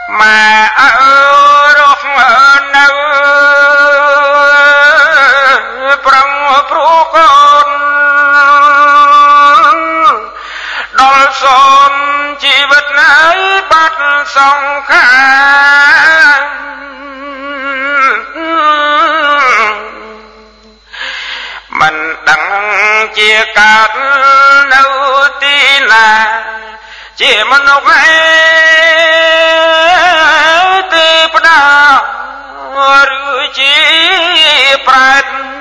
mà ở rốt nâu prong pro con đol son chi vật ấy bắt song khang mình đặng chia cát nâu tí là chỉ mình nộp ấy tí bắt đầu rư chi prát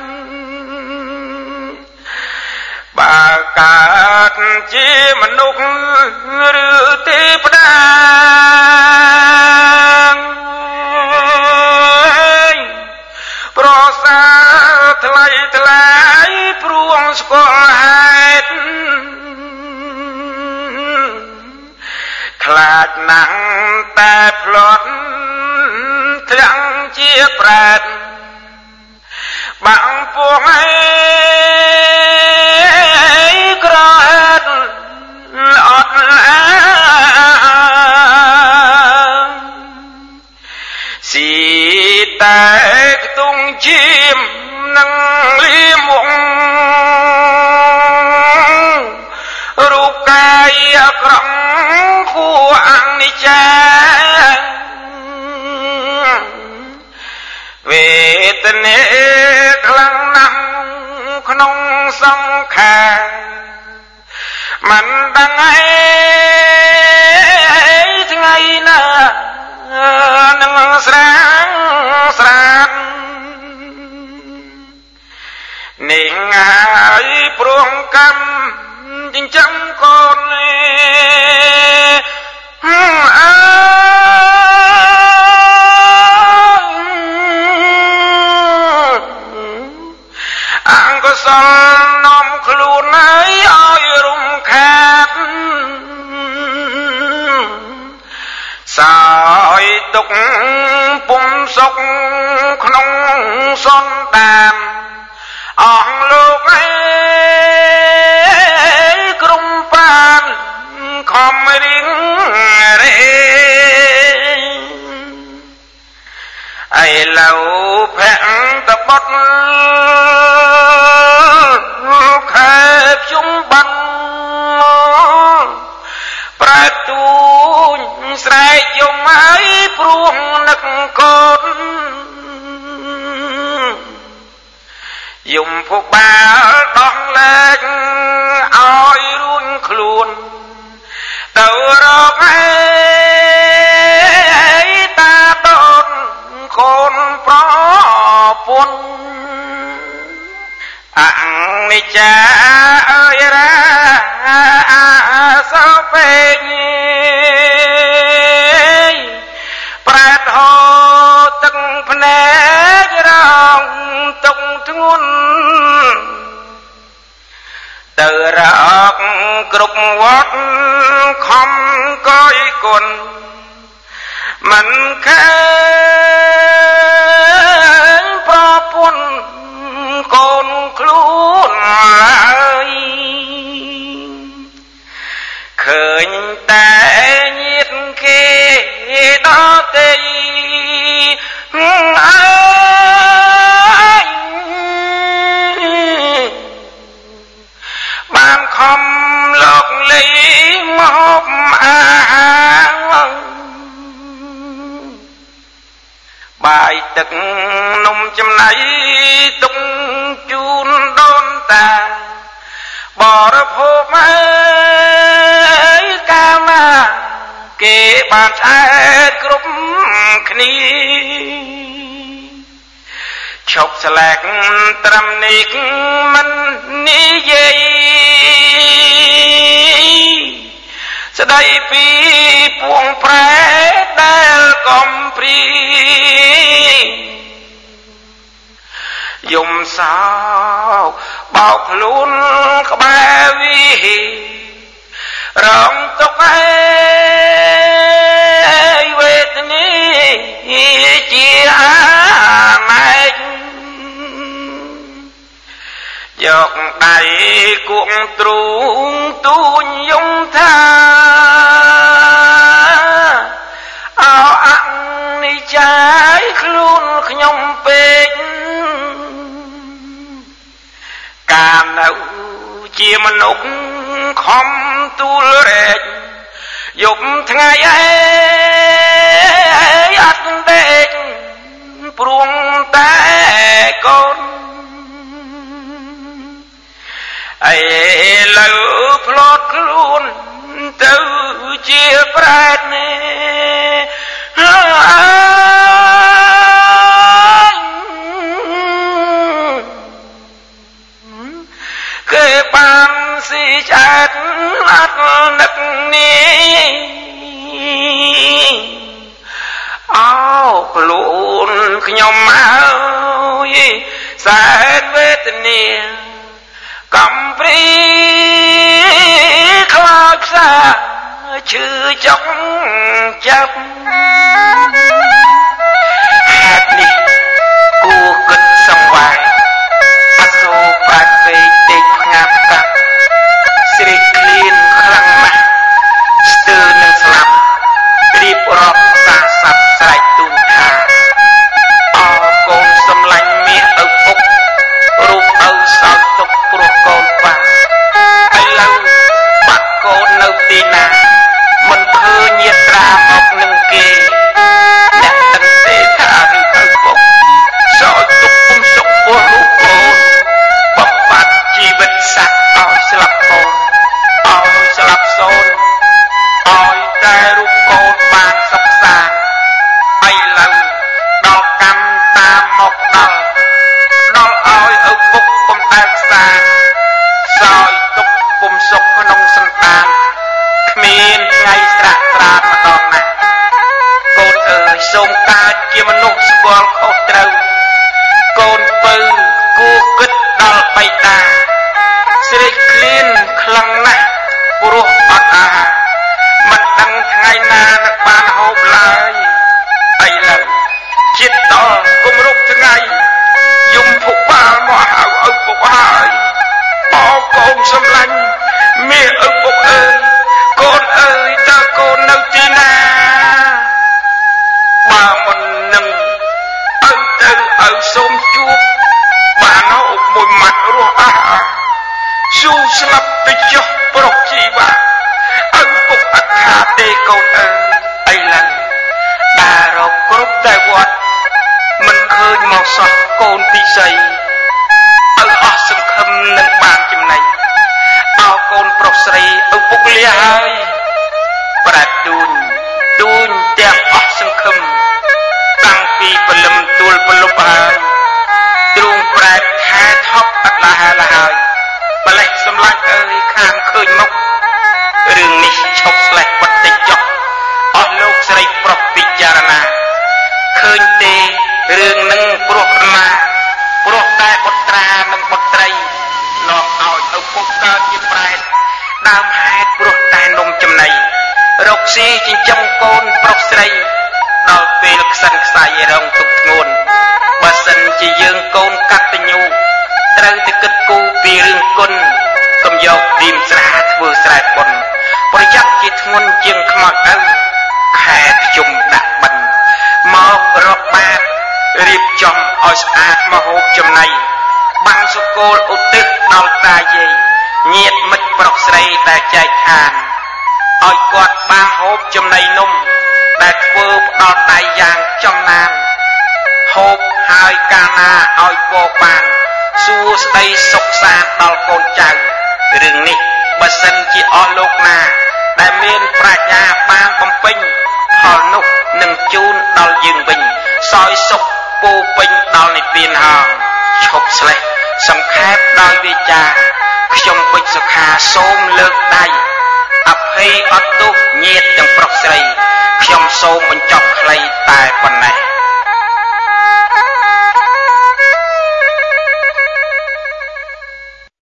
bà cát chỉ mình nộp rư tí bắt đầu prosa thlai thlai pruang skol hetខ្លាចណាស់តែផ្លត់ធ្លាំងជាប្រែតបាំងពួងឯក្រហេតអត់ឡាស៊ីតែខ្ទង់ជាមនឹងលីមុងរូបកាយអក្រង់គួរអនិច្ចាវេទនាខ្លាំងណាស់ក្នុងសង្ខារមិនដឹងឯថ្ងៃណានឹងស្រាងស្រាននេះហើយព្រោះកម្មចិញ្ចឹមកូនអង្គសលនាំខ្លួនឲ្យរំខាតសោយទុកពុំសុខក្នុងសន្តានអស់លោកក្រុមបានខំរៀងរេឯឡូវភ័ក្រតបុតខែជុំបានប្រែទូញស្រែកយំហើយព្រោះនឹកកូនយំពុកបាលដោះលែងឲ្យរួញខ្លួនទៅរកឯតាតូនកូនប្រពន្ធអនិច្ចាអើយរាសោពេកប្រែតហូរទឹកភ្នែករងទុកធ្ងន់ទៅរកគ្រប់វត្តខំកយគុណមិនឃើញប្រពន្ធកូនខ្លួនឡើយឃើញតែញាតិគេដទៃបានខំលោកលីមកអាបាយទឹកនំចំណៃទុកជូនដូនតាបរិភោគហើយកាលណាគេបានឆ្អែតគ្រប់គ្នាឈប់ស្លែកត្រឹមនេះមិននិយាយស្ដីពីពួងប្រែដែលកំព្រីយំសោកបោកខ្លួនក្បែរវិរងទុកឯវេទនាជាអាណែកយកដៃគួងទ្រូងទូញយំថាអោមនុស្សខំទូលរែកយប់ថ្ងៃអើយអត់ដេកព្រួងតែកូនអីលើផ្លត់ខ្លួនទៅជាប្រែតនេះគេបានស៊ីឆ្អែតអត់នឹកនេះអោខ្លួនខ្ញុំហើយសែនវេទនាកំព្រីខ្លោចផ្សាឈឺចុកចាប់ហេតុនេះគួរគិតសង្វាយអសូរប្រាច់ពេកតិចផ្ងាប់កាប់ស្រេកឃ្លានខ្លាំងណាស់ស្ទើរនឹងស្លាប់រៀបរាប់សាស័ព្ទស្រែកទូនថាអរកូនសំឡាញ់មាសឪពុករូបឪសោកទុកព្រោះកូនបាត់ឥឡូវបាត់កូននៅទីណាមិនឃើញញាត្រាមកនឹងគេអ្នកទាំងទេថាឬឪពុកសោកទុកពុំសុខពោះរូបកូនបំបត្តិជីវិតសត្វឲ្យស្លាប់កូនឲ្យស្លាប់សូនឲ្យតែរូបកូនបានសុខសាន្តឥឡូវដល់កម្មតាមមកដល់ឲ្យឪពុកពុំដែលខ្សាសោយទុកពុំសុខក្នុងសន្តានគ្មានថ្ងៃស្រាក់ស្រាតម្ដងណាកូនអើយសូមកើតជាមនុស្សស្គាល់ខុសត្រូវកូនពៅគួរគិតដល់បៃតាស្រេកឃ្លានខ្លាំងណាស់ព្រោះអត់អាហារមិនដឹងថ្ងៃណានឹងបានហូបឡើយឥឡូវចិត្តដល់គម្រប់ថ្ងៃយំភុបាលមកហៅឪពុកហើយអោកូនសំឡាញ់មាសឪពុកអើយកូនអើយតើកូននៅទីណាបើមិននឹងឪទៅឪសូមជួបបានហូបមួយម៉ាត់រស់អាហារស៊ូស្លាប់ទៅចុះប្រុសជីវ៉ាឪពុកអត់ថាទេកូនអើយឥឡូវដើររកគ្រប់តែវត្តមិនឃើញមកសោះកូនពិសីអស់សង្ឃឹមនឹងបានចំណេញអោកូនប្រុសស្រីឪពុកលាហើយប្រាត់ទូនទាំងអស់សង្ឃឹមតាំងពីព្រលឹមទួលពលប់ហើយទ្រូងប្រែតខែថប់អត់ឡាហើយម្លេះសម្លាញ់អើយខាងឃើញមុខរឿងនេះឈប់ស្លេះបន្តិចចុះអស់លោកស្រីប្រុសពិចារណាឃើញទេរឿងនឹងព្រោះណាព្រោះតែបុត្រានិងបុត្រីលោកឲ្យឪពុកកើតជាប្រែតដើមហេតុព្រោះតែនំចំណីរកស៊ីចិញ្ចឹមកូនប្រុសស្រីដល់ពេលខ្សិនខ្សៃរងទុកធ្ងន់បើសិនជាយើងកូនកតញ្ញូត្រូវតែគិតគូរពីរឿងគុណកុំយកទីមស្រាធ្វើស្រែបុណ្យប្រយ័ត្នជាធ្ងន់ជាងខ្មោចទៅខែខ្ជុំដាក់បិណ្ឌមករកបាតរៀបចំឲ្យស្អាតមហូបចំណីបានសុគលឧទ្ទិសដល់តាយាយញាតិមិត្តប្រុសស្រីដែលចែកឋានឲ្យគាត់បានហូបចំណីនំដែលធ្វើផ្ដល់ដៃយ៉ាងចំណានហូបហើយកាលណាឲ្យពរបានសួស្ដីសុខសាន្តដល់កូនចៅរឿងនេះបើសិនជាអស់លោកណាដែលមានប្រាជ្ញាបានបំពេញផលនោះនឹងជូនដល់យើងវិញសោយសុខពោពេញដល់និព្វានហោឈប់ស្លេះសង្ខេបដោយវាចាខ្ញុំពេជ្រសុខាសូមលើកដៃអភ័យអត់ទោសញាតិ